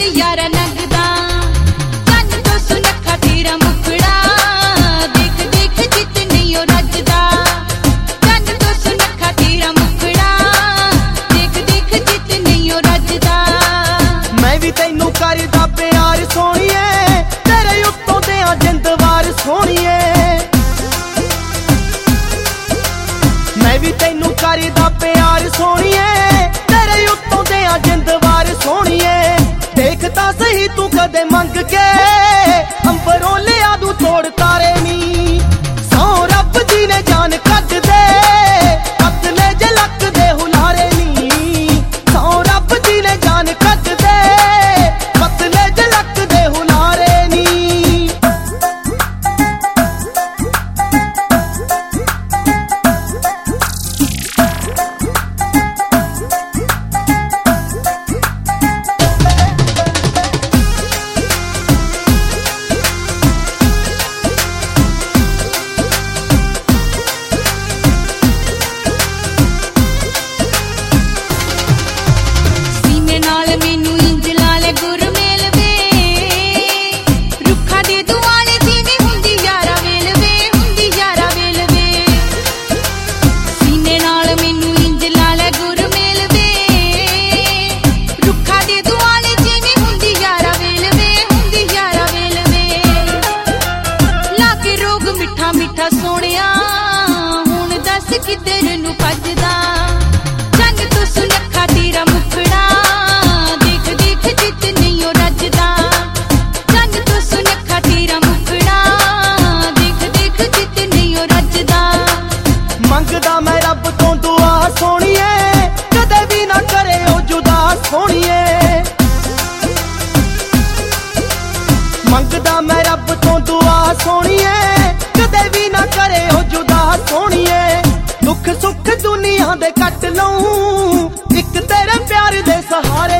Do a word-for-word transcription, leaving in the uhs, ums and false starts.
यारा लगदा चंद तो सुनखा तेरा मुखड़ा देख देख चित नहीं ओ रजदा चंद तो सुनखा तेरा मुखड़ा देख देख चित नहीं ओ रजदा मैं भी तैनू करदा प्यार सोहणीए तेरे उत्तों ते आ जिंदवार सोहणीए मैं भी तैनू करदा प्यार सोहणीए तेरे उत्तों ते आ जिंदवार सोहणीए देख तां सही तू कदे मंग के अंबरों लिया दू तोड़ तारे नी सौ रब जी ने जान कट दे पतले जलक दे हुलारे नी सौ रब जी ने जान कट दे पतले जलक दे हुलारे नी किधर नू भजदा चंद तो सुनखा तेरा मुखड़ा देख देख चित नहीं ओ रजदा चंद तो सुनखा तेरा मुखड़ा देख देख चित नहीं ओ रजदा मंगदा मैं रब तो दुआ सोहणीए कदे भी ना करे ओ जुदा सोहणीए मंगदा मैं रब तो दुआ सोहणीए कदे भी ना करे ओ जुदा सोहणीए दुख सुख दुनिया दे कट लऊं एक तेरे प्यार दे सहारे